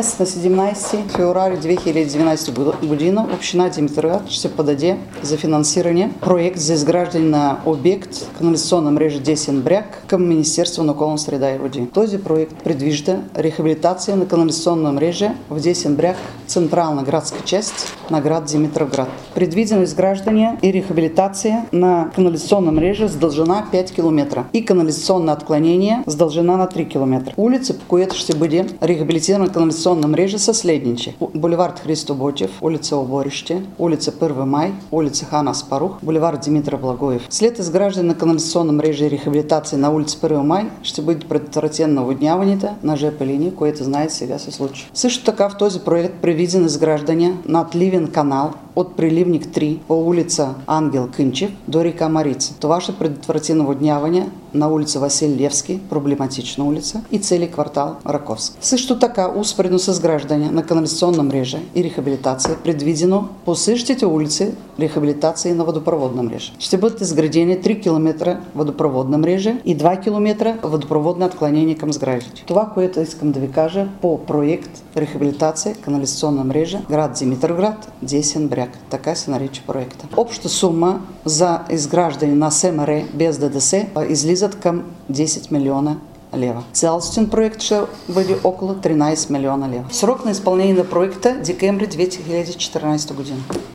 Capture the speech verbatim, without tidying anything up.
Днес на седемнадесети февруари две хиляди дванадесета година община Димитровград ще подаде за финансиране проект за изграждане на обект канализационна мрежа Десен бряг към Министерство на околна среда и води. Този проект предвижда рехабилитация на канализационна мрежа в Десен бряг, централна градска част на град Димитровград. Предвидено изграждане и рехабилитация на канализационна мрежа с дължина пет километра и канализационно отклонение с дължина на три километра. Улица, по която ще бъде рехабилитирана канализационна мрежа са следните: булевард Христо Ботев, улица Оборище, улица Първи май, улица Хан Аспарух, булевард Димитър Благоев. След изграждане на канализационна мрежа и рехабилитация на улица Първи май ще бъде предотвратено наводняването на ЖП линия, което знаете сега се случи. Също така в този проект предвидено изграждане на отливен канал от преливник три по улица Ангел Кънчев до река Марица. Това ще предотврати наводняване на улица Васил Левски, проблематична улица, и цели квартал Раковски. Също така, успоредно с изграждане на канализационна мрежа и рехабилитация, предвидено по същите улици рехабилитация на водопроводна мрежа. Ще бъдат изградени три километра водопроводна мрежа и два километра водопроводно отклонение към сградите. Това, което искам да ви кажа по проект рехабилитация канализационна мрежа град Димитровград, Десен бряг. Така се нарича проекта. Обща сума за изграждане на СМР без ДДС излизат към десет милиона лева. Цялостен проект ще бъде около тринадесет милиона лева. Срок на изпълнение на проекта декември две хиляди четиринадесета година.